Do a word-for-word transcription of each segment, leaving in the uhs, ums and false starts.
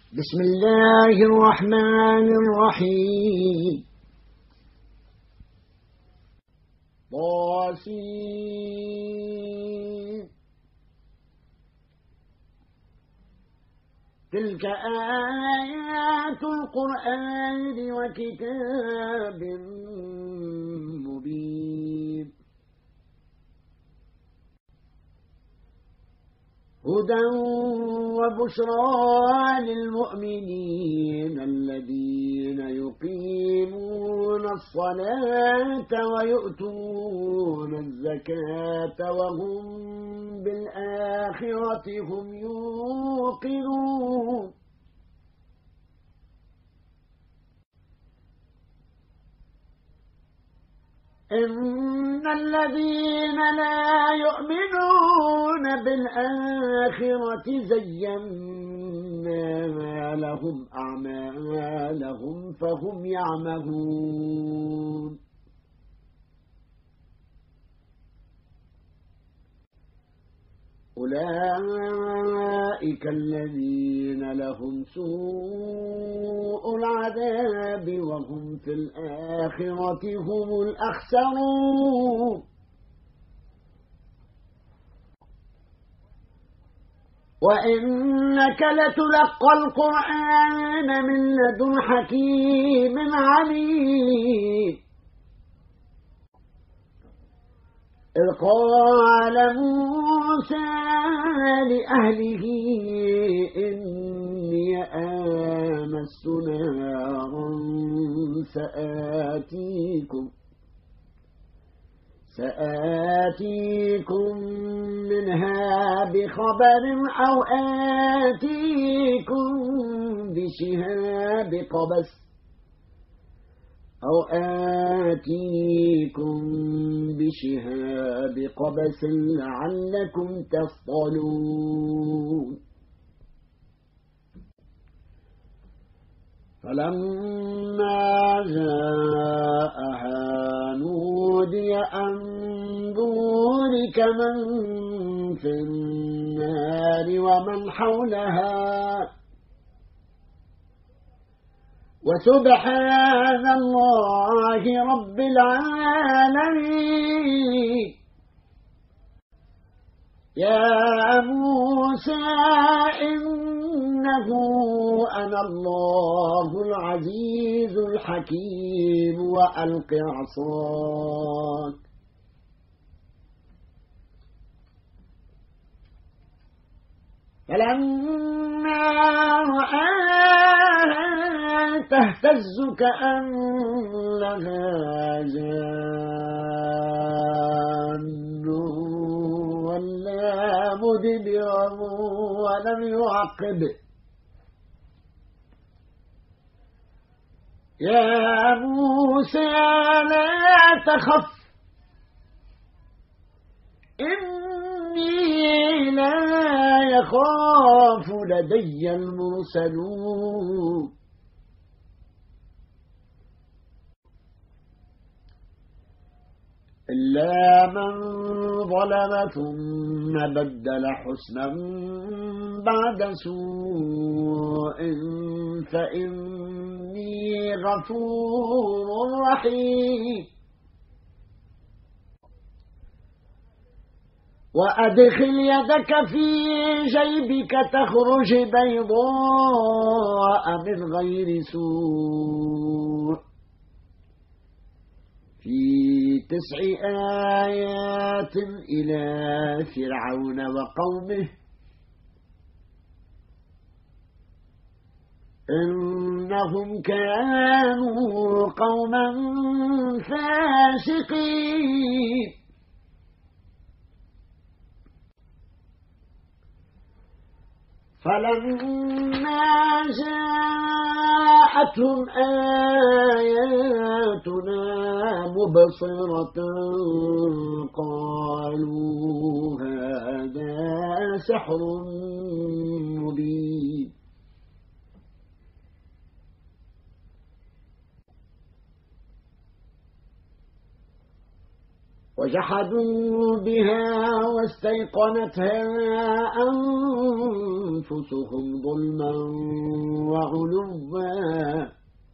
بسم الله الرحمن الرحيم. طاسين. تلك آيات القرآن وكتاب مبين. هدى وبشرى للمؤمنين الذين يقيمون الصلاة ويؤتون الزكاة وهم بالآخرة هم يوقنون. إن الذين لا يؤمنون بالآخرة زينا لهم أعمالهم فهم يعمهون. أولئك الذين لهم سوء العذاب وهم في الآخرة هم الأخسرون. وإنك لتلقى القرآن من لدن حكيم عليم. إذ قال موسى لأهله إني آنست نارا سآتيكم سآتيكم منها بخبر أو آتيكم بشهاب قبس أو آتيكم بشهاب قبس لعلكم تصطلون. فلما جاءها نودي أن بورك من في النار ومن حولها وسبحان الله رب العالمين. يا موسى إنه أنا الله العزيز الحكيم وألق عصاك فلما رآها تهتز كأنها جان ولا مدبرا ولم يعقب. يا موسى لا تخف إني لا يخاف لدي المرسلون. إلا من ظلم ثم بدل حسنا بعد سوء فإني غفور رحيم. وأدخل يدك في جيبك تخرج بيضاء من غير سوء في تسع آيات إلى فرعون وقومه إنهم كانوا قوما فاسقين. فلما جاءتهم آياتنا مبصرة قالوا هذا سحر مبين. وجحدوا بها واستيقنتها أنفسهم أنفسهم ظلما وعلوا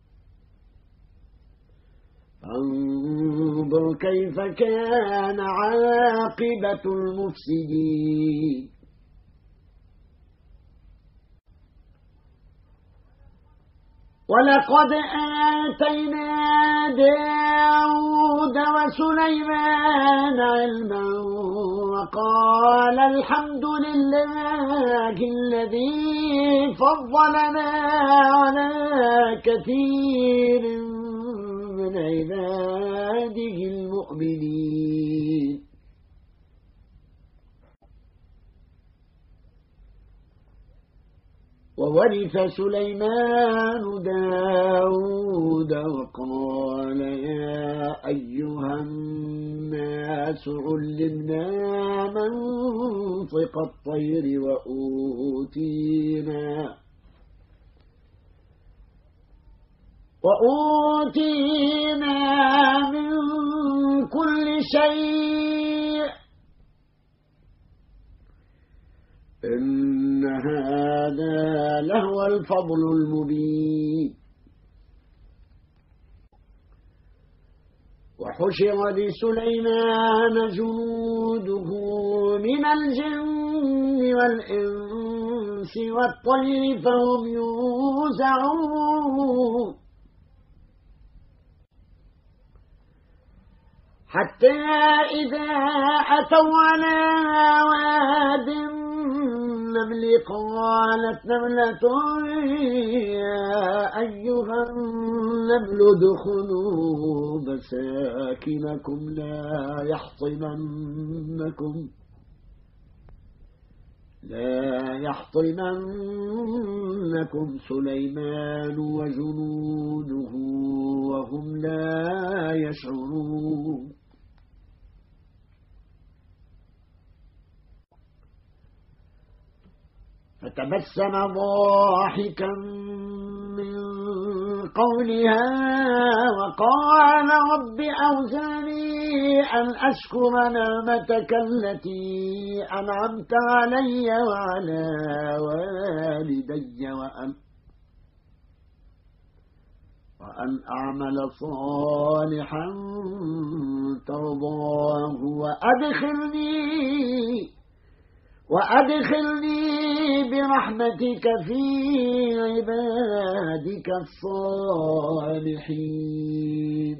فانظر كيف كان عاقبة المفسدين ولقد آتينا داود وسليمان علما وقال الحمد لله الذي فضلنا على كثير من عباده المؤمنين وورث سليمان داود وقال يا أيها الناس علمنا منطق الطير وأوتينا وأوتينا من كل شيء إن هذا لهو الفضل المبين وحشر لسليمان جنوده من الجن والإنس والطير فهم يوزعون حتى إذا أتوا على واد النمل قالت نملة يا أيها النمل ادخلوا مساكنكم لا يحطمنكم لا يحطمنكم سليمان وجنوده وهم لا يشعرون فتبسم ضاحكا من قولها وقال رب أوزعني أن أشكر نعمتك التي أنعمت علي وعلى والدي وأن وأن أعمل صالحا ترضاه وأدخلني وأدخلني برحمتك في عبادك الصالحين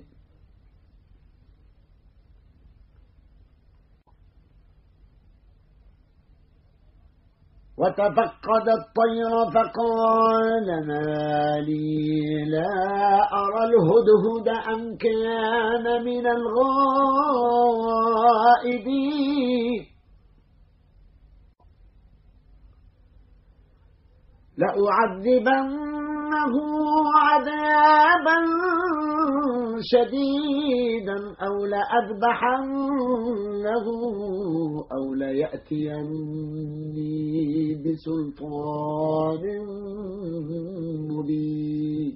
وتفقد الطير فقال ما لي لا أرى الهدهد أم كان من الغائبين لأعذبنه عذابا شديدا أو لأذبحنه أو ليأتيني بسلطان مبين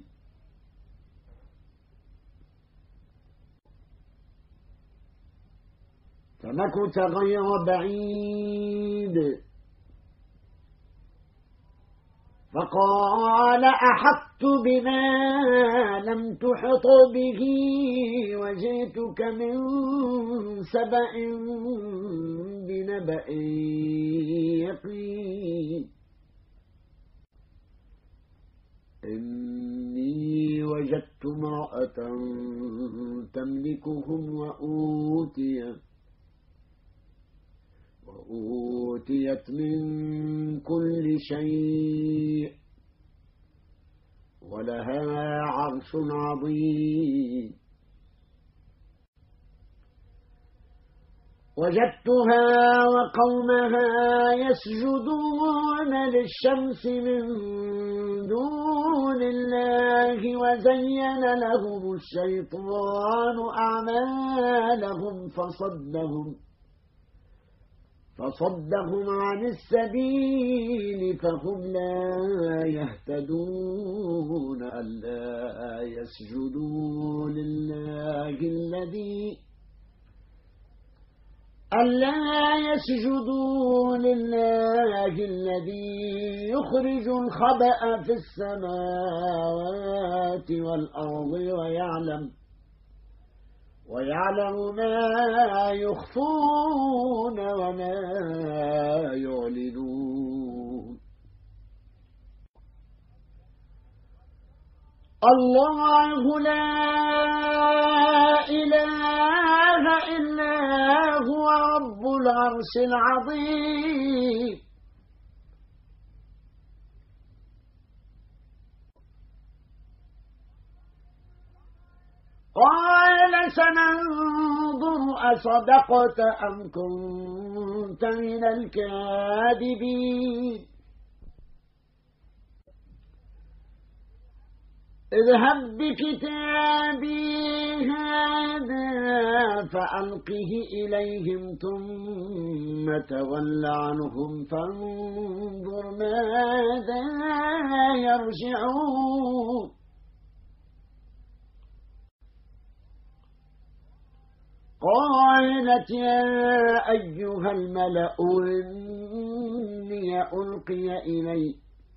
فمكث غير بعيد فقال أحطت بما لم تحط به وجئتك من سبأ بنبأ يقين إني وجدت امرأة تملكهم وأوتيت وأوتيت من كل شيء ولها عرش عظيم وجدتها وقومها يسجدون للشمس من دون الله وزين لهم الشيطان أعمالهم فصدهم فصدهم عن السبيل فهم لا يهتدون ألا يسجدوا لله الذي ألا يسجدوا لله الذي يخرج الخبأ في السماوات والأرض ويعلم ويعلم ما يخفون وما يعلنون الله لا إله إلا هو رب العرش العظيم قال سننظر أصدقت أم كنت من الكاذبين اذهب بكتابي هذا فألقه إليهم ثم تول عنهم فانظر ماذا يرجعون قالت يا أيها الملأ إني ألقي إلي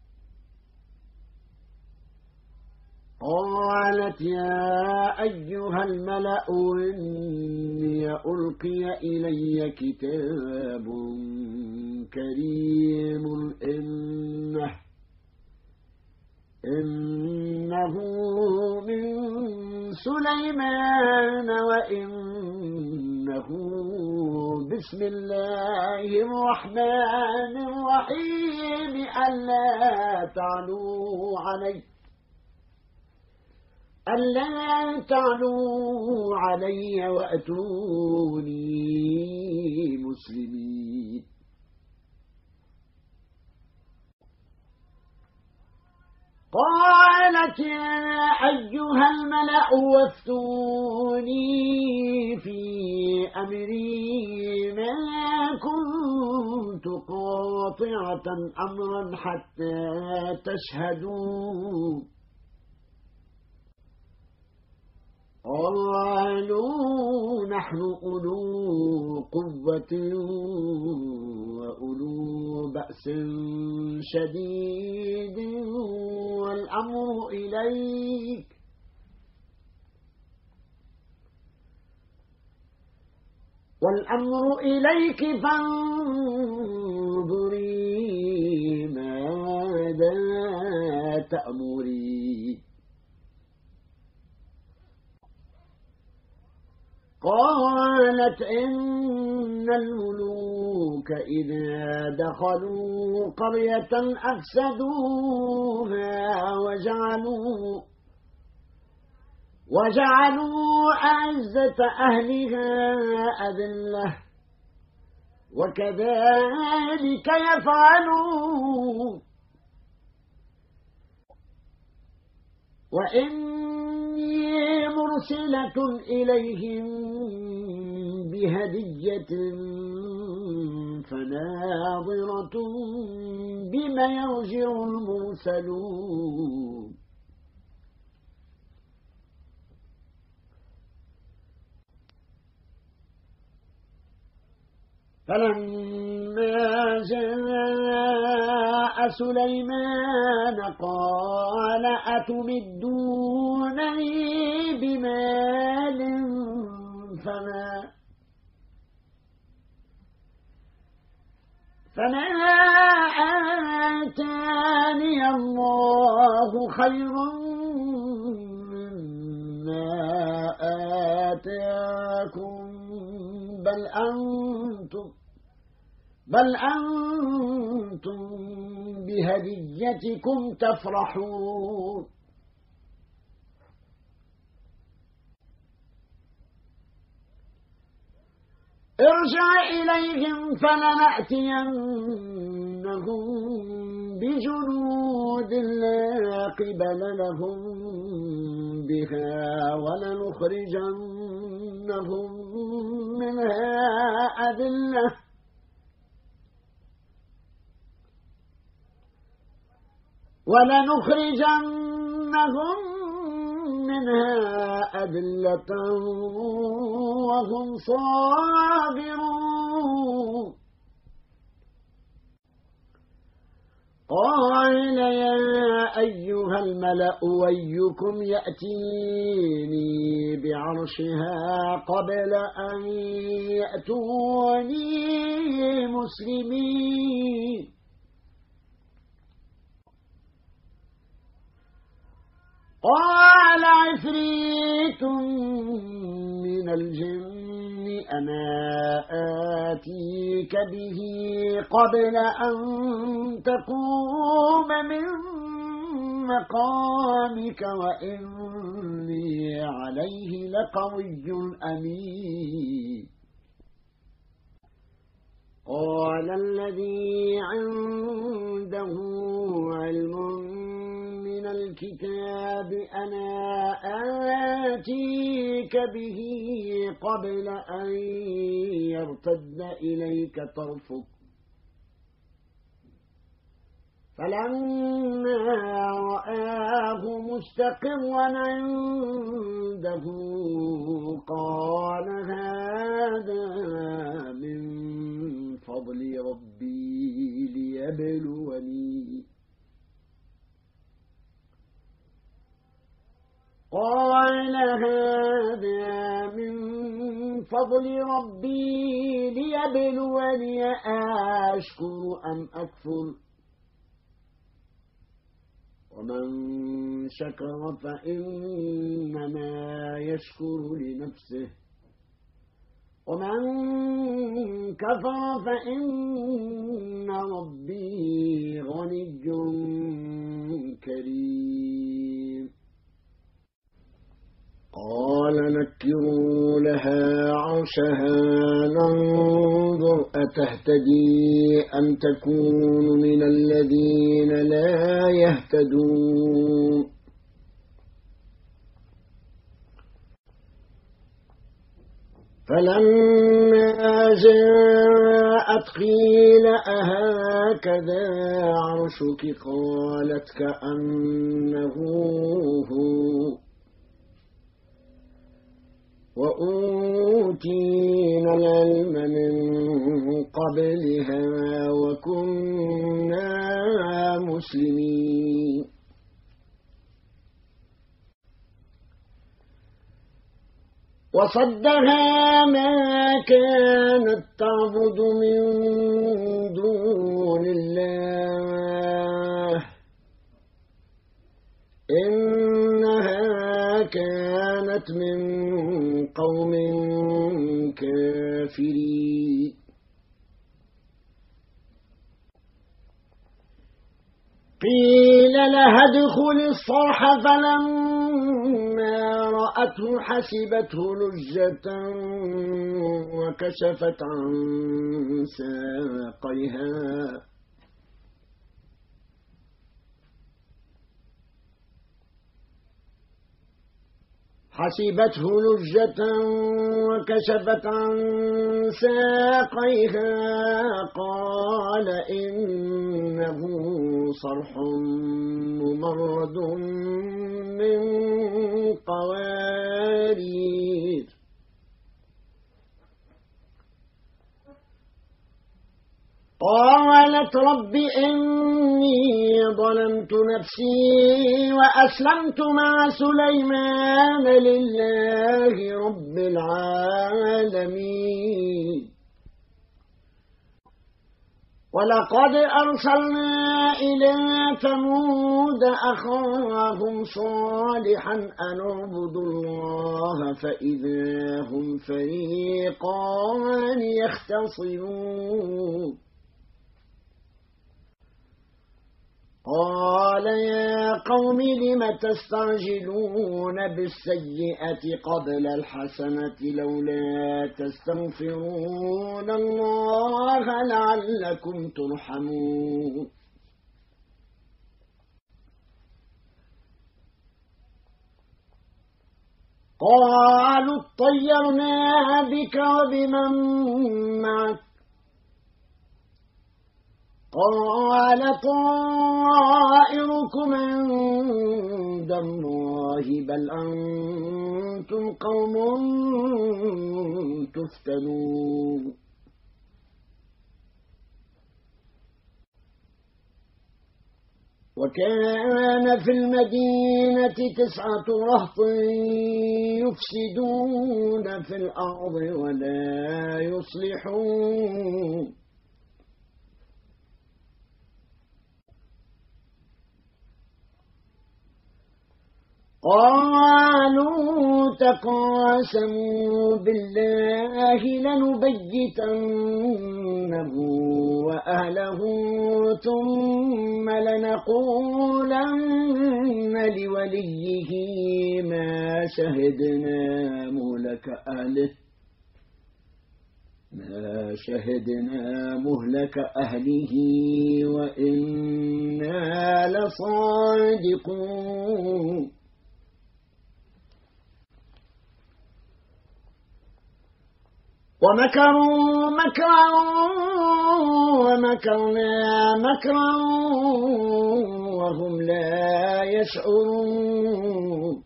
قالت يا أيها الملأ إني ألقي إلي كتاب كريم إنه إنه من سليمان وإنه بسم الله الرحمن الرحيم ألا تعلوا علي ألا تعلوا علي وأتوني مسلمين قالت يا أيها الملأ وافتوني في أمري ما كنت قاطعة أمرا حتى تشهدون قالوا نحن أولو قوة وأولو بأس شديد والأمر إليك والأمر إليك فانظري ماذا تأمرين قالت إن الملوك إذا دخلوا قرية أفسدوها وجعلوا وجعلوا أعزة أهلها أذلة وكذلك يفعلون وإني مرسلة إليهم بهدية فناظرة بما يرجع المرسلون فلما جاء سليمان قال أتمدونني بمال فما فما آتاني الله خير مما آتاكم بل أنتم بل أنتم بهديتكم تفرحون ارجع إليهم فلنأتينهم بجنود لا قبل لهم بها ولنخرجنهم منها أذلة ولنخرجنهم منها أذلة وهم صاغرون يعملون قال يا أيها الملأ أيكم يأتيني بعرشها قبل أن يأتوني مسلمين قال عفريت من الجن أنا آتيك به قبل أن تقوم من مقامك وإني عليه لقوي أمين قال الذي عنده علم من الكتاب أنا آتيك به قبل أن يرتد إليك طرفك فلما رآه مستقرا عنده قال هذا من فضل ربي ليبلوني قال هذا من فضل ربي ليبلوني أشكر أم أكفر ومن شكر فإنما يشكر لنفسه ومن كفر فإن ربي غني كريم قال نكروا لها عرشها ننظر أتهتدي أم تكون من الذين لا يهتدون فلما جاءت قيل أهكذا عرشك قالت كأنه هو وأوتينا العلم من قبلها وكنا مسلمين وصدها ما كانت تعبد من دون الله إنها كانت من قوم كافرين قيل لها ادخل الصرح فلما رأته حسبته لجة وكشفت عن ساقيها حسبته لجة وكشفت عن ساقيها قال إنه صرح ممرد من قوارير قالت رب إني ظلمت نفسي وأسلمت مع سليمان لله رب العالمين ولقد أرسلنا إلى ثمود أخاهم صالحا أن اعبدوا الله فإذا هم فريقان يختصمون قال يا قوم لم تستعجلون بالسيئة قبل الحسنة لولا تستغفرون الله لعلكم ترحمون قالوا اطيرنا بك وبمن معك قال طائركم عند الله بل أنتم قوم تفتنون وكان في المدينة تسعة رهط يفسدون في الأرض ولا يصلحون قالوا تقاسموا بالله لنبيتنه وأهله ثم لنقولن لوليه ما شهدنا مهلك أهله ما شهدنا مهلك أهله وإنا لصادقون ومكروا مكرا ومكرنا مكرا وهم لا يشعرون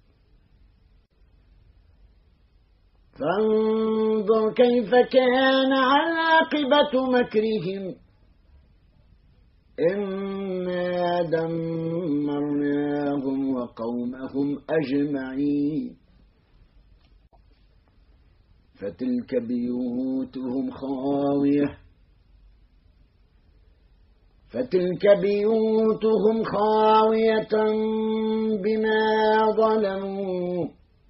فانظر كيف كان عاقبة مكرهم إنا دمرناهم وقومهم أجمعين فتلك بيوتهم خاوية فتلك بيوتهم خاوية بما ظلموا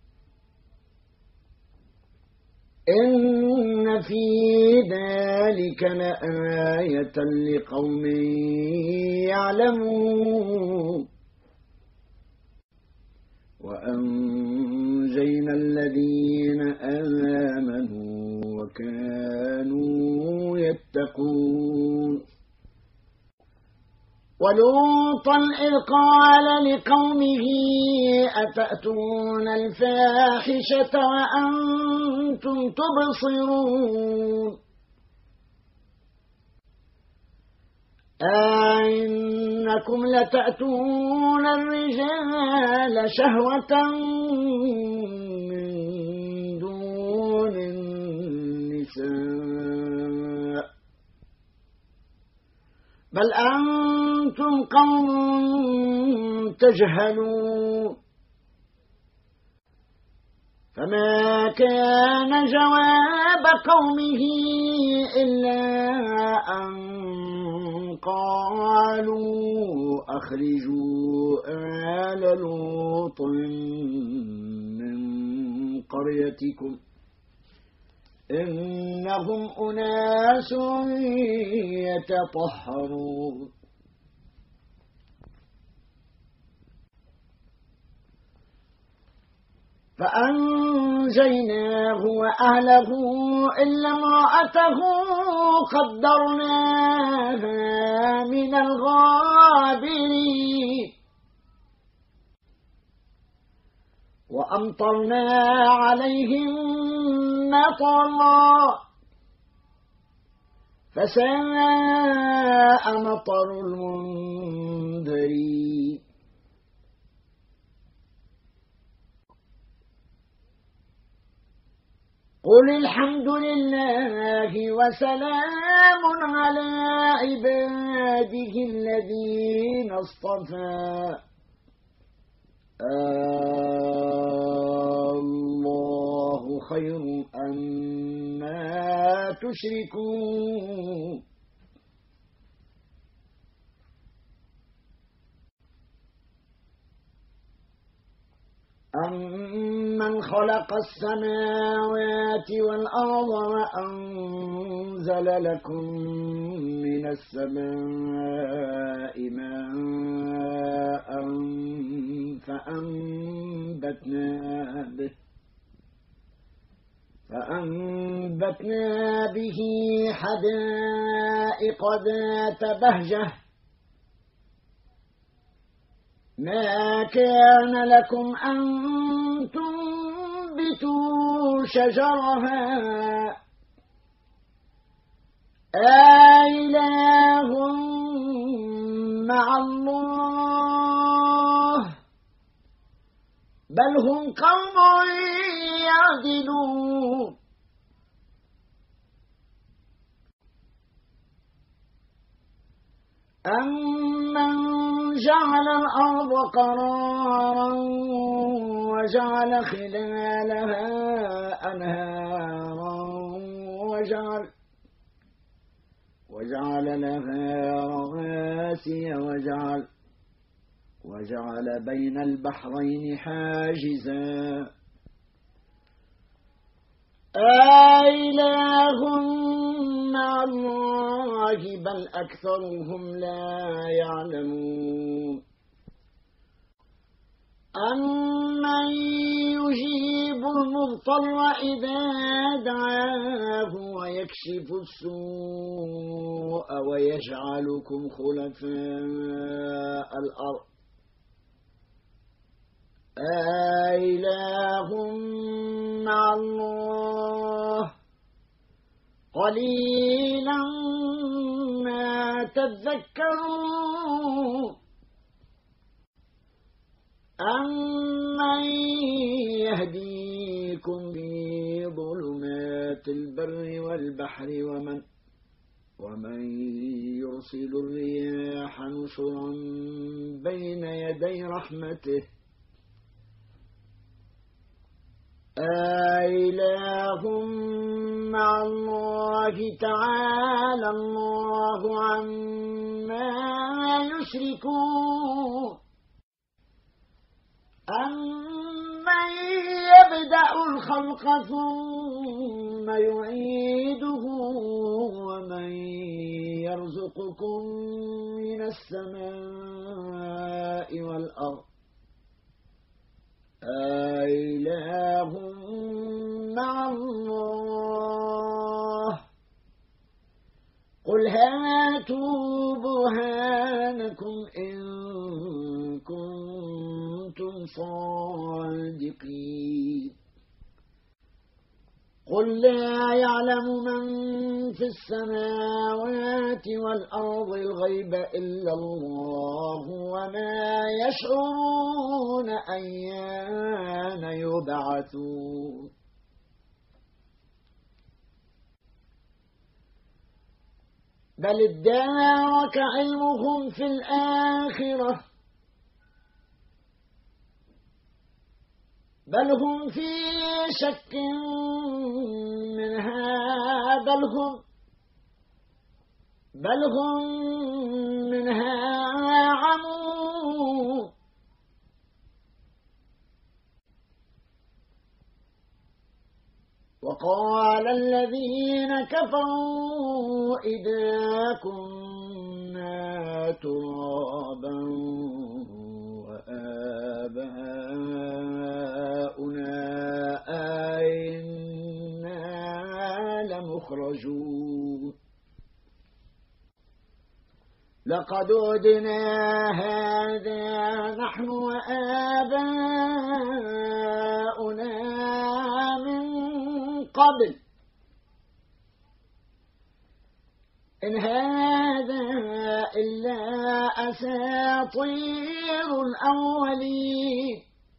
إن في ذلك لآية لقوم يعلمون وأنجينا الذين آمنوا وكانوا يتقون ولوطا إذ قال لقومه أتأتون الفاحشة وأنتم تبصرون أئنكم لتأتون الرجال شهوة من دون النساء بل أنتم قوم تجهلون فما كان جواب قومه إلا أن قالوا أخرجوا آل لوط من قريتكم إنهم أناس يتطهرون فأنجيناه وأهله إلا امرأته قدرناها من الغابرين وأمطرنا عليهم مطرا فساء مطر المنذرين قل الحمد لله وسلام على عباده الذين اصطفى الله خير أما تشركون أَمَّنْ خَلَقَ السَّمَاوَاتِ وَالْأَرْضَ وَأَنزَلَ لَكُم مِّنَ السَّمَاءِ مَاءً فَأَنبَتْنَا بِهِ فَأَنبَتْنَا بِهِ حَدَائِقَ ذَاتَ بَهْجَةٍ ما كان لكم أن تنبتوا شجرها أإله مع الله بل هم قوم يعدلون أمن جعل الأرض قرارا وجعل خلالها أنهارا وجعل وجعل لها رواسي وجعل وجعل بين البحرين حاجزا أإله مع الله بل أكثرهم لا يعلمون أمن يجيب المضطر إذا دعاه ويكشف السوء ويجعلكم خلفاء الأرض أإله مع الله قليلا ما تذكرون أمن يهديكم في ظلمات البر والبحر ومن ومن يرسل الرياح نشرا بين يدي رحمته أإله مع الله تعالى الله عما يشركون أمن يبدأ الخلق ثم يعيده ومن يرزقكم من السماء والأرض أإله مع الله قل هاتوا برهانكم إن كنتم صادقين قل لا يعلم من في السماوات والأرض الغيب إلا الله وما يشعرون أيان يبعثون بل ادارك علمهم في الآخرة بل هم في شك منها بل هم بل هم منها عمون وقال الذين كفروا إذا كنا ترابا وآباؤنا أئنا لمخرجون لقد عدنا هذا نحن وآباؤنا من قبل إن هذا إلا أساطير الأولين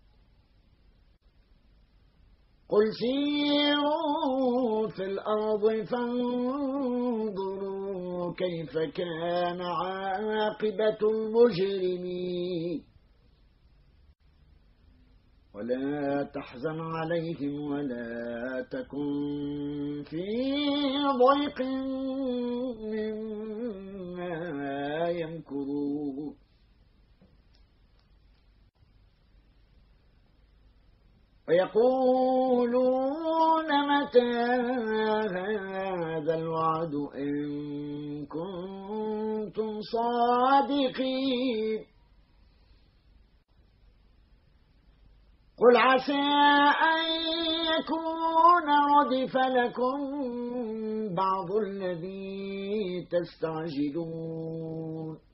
قل سيروا في الأرض فانظروا كيف كان عاقبة المجرمين ولا تحزن عليهم ولا تكن في ضيق مما يمكرون ويقولون متى هذا الوعد إن كنتم صادقين قل عسى أن يكون ردف لكم بعض الذي تستعجلون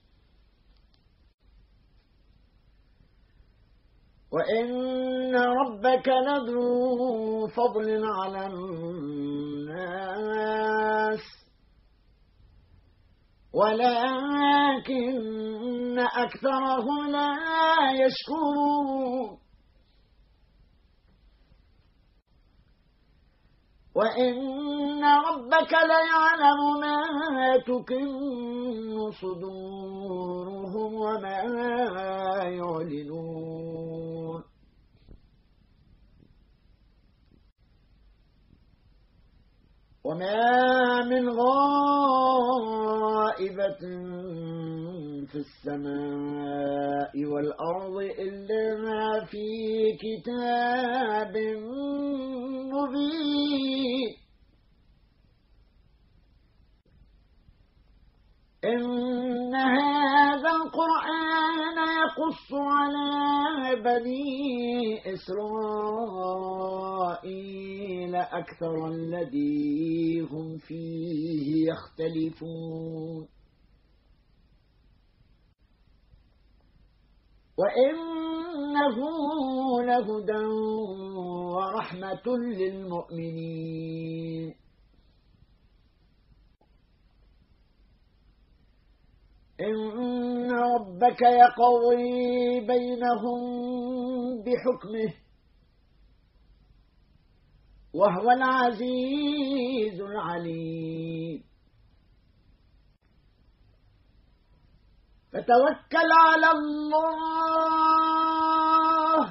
وإن ربك لذو فضل على الناس ولكن أكثرهم لا يشكرون وإن ربك ليعلم ما تكن صدورهم وما وما من غائبة في السماء والأرض إلا في كتاب مبين إن هذا القرآن يقص على بني إسرائيل أكثر الذي هم فيه يختلفون وإنه لهدى ورحمة للمؤمنين إن ربك يقضي بينهم بحكمه وهو العزيز العليم فتوكل على الله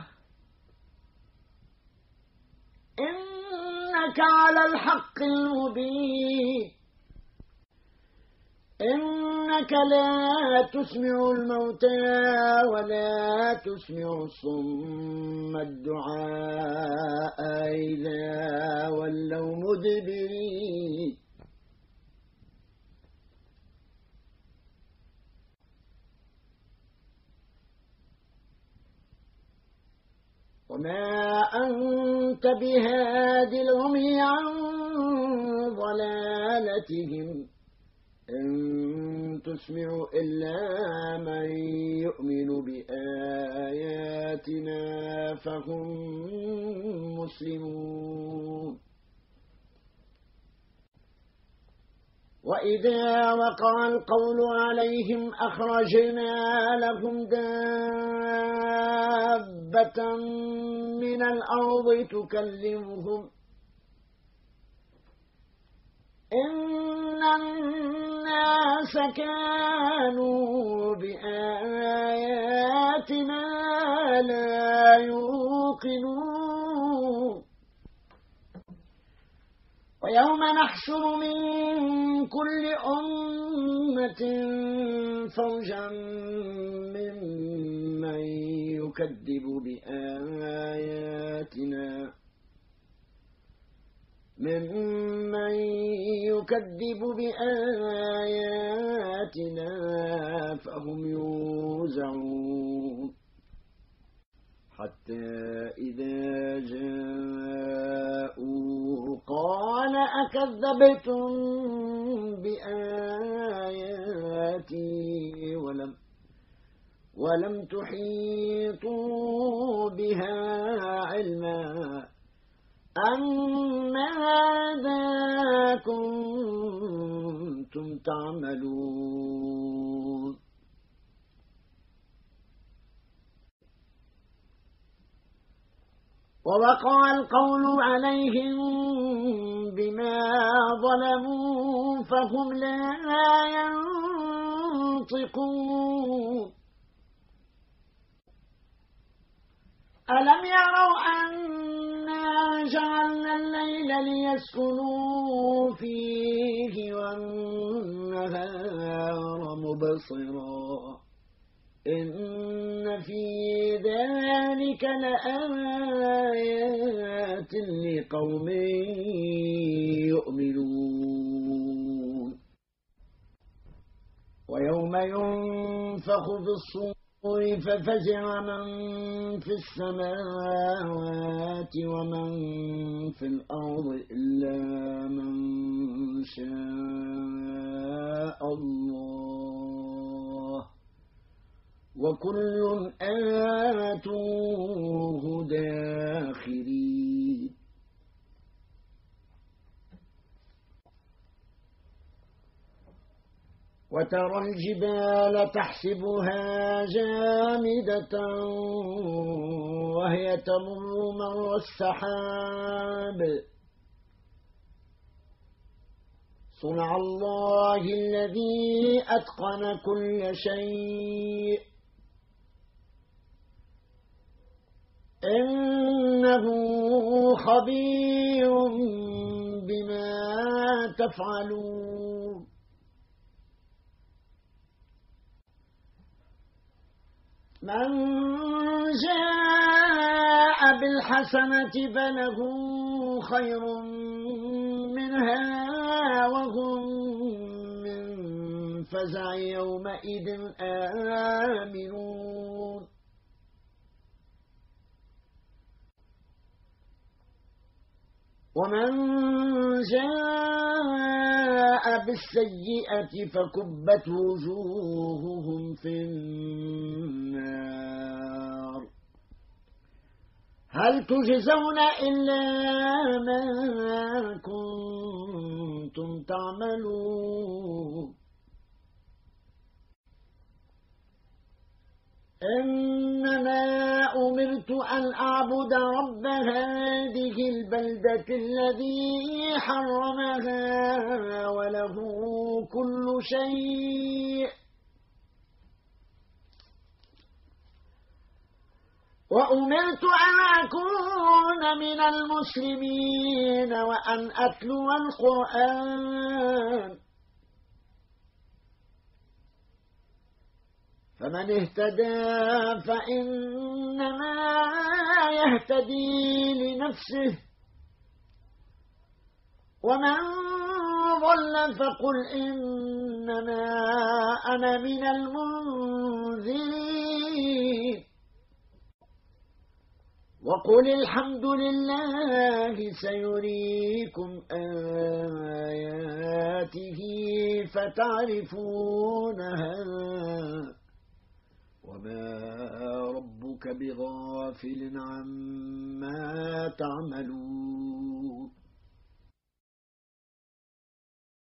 إنك على الحق المبين إنك لا تسمع الموتى ولا تسمع الصم الدعاء إذا ولوا مدبرين وما أنت بهاد العمي عن ضلالتهم إن تسمع إلا من يؤمن بآياتنا فهم مسلمون وإذا وقع القول عليهم أخرجنا لهم دابة من الأرض تكلمهم إن الناس كانوا بآياتنا لا يوقنون ويوم نحشر من كل أمة فوجا ممن يكذب بآياتنا ممن يكذب بآياتنا فهم يوزعون حتى إذا جاءوا قال أكذبتم بآياتي ولم ولم تحيطوا بها علما أم ماذا كنتم تعملون ووقع القول عليهم بما ظلموا فهم لا ينطقون ألم يروا أنا جعلنا الليل ليسكنوا فيه والنهار مبصرا إن في ذلك لآيات لقوم يؤمنون ويوم ينفخ في الصور ففزع من في السماوات ومن في الأرض إلا من شاء الله وكل آتوه داخرين وترى الجبال تحسبها جامدة وهي تمر مر السحاب صنع الله الذي أتقن كل شيء إنه خبير بما تفعلون من جاء بالحسنة فله خير منها وهم من فزع يومئذ آمنون ومن جاء بالسيئة فكبت وجوههم في النار هل تجزون إلا ما كنتم تعملون إنما أمرت أن أعبد رب هذه البلدة الذي حرمها وله كل شيء وأمرت أن أكون من المسلمين وأن أتلو القرآن فمن اهتدى فإنما يهتدي لنفسه ومن ضل فقل إنما أنا من المنذرين وقل الحمد لله سيريكم آياته فتعرفونها وما ربك بغافل عما تعملون